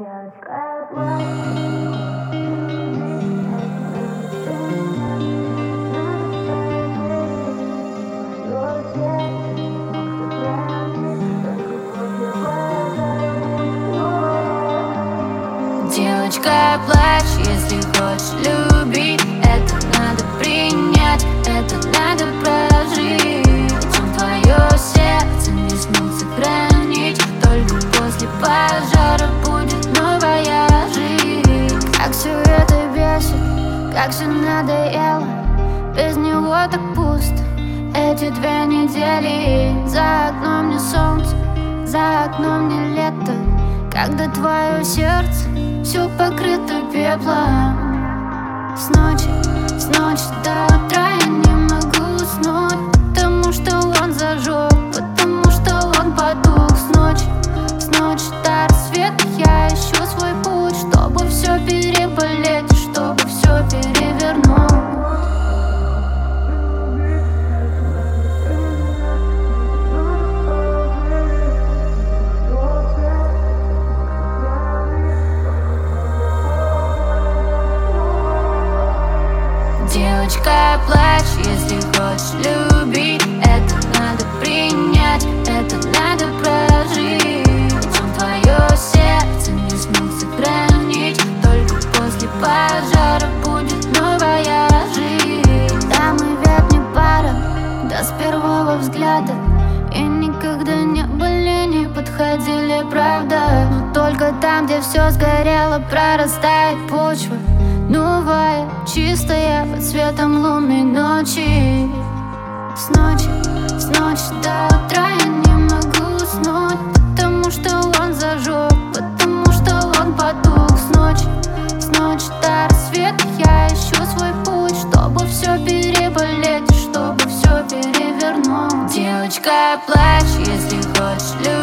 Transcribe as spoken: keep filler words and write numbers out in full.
Девочка, плачь, если хочешь любить. Это надо принять, это надо прожить. Он твое сердце не смог сохранить. Только после пожара будет новая жизнь. Как все это бесит, как все надоело. Без него так пусто эти две недели. За окном не солнце, за окном не лето. Когда твое сердце все покрыто пеплом. С ночи, с ночи до утра я не могу уснуть, потому что он зажег, потому что он потух. С ночи, с ночи до рассвета я ищу свой путь, чтобы все переболеть и чтобы все перевернуть. Девочка, плачь, если хочешь любить. Это надо принять, это надо прожить. Он твое сердце не смог сохранить. Только после пожара будет новая жизнь. Да, мы ведь не пара, да с первого взгляда. И никогда не были, не подходили, правда. Но только там, где все сгорело, прорастает почва новая, чистая, под светом лунной ночи. С ночи, с ночи до утра я не могу уснуть, потому что он зажег, потому что он потух. С ночи, с ночи до рассвета я ищу свой путь, чтобы все переболеть и чтобы все перевернуть. Девочка, плачь, если хочешь любить.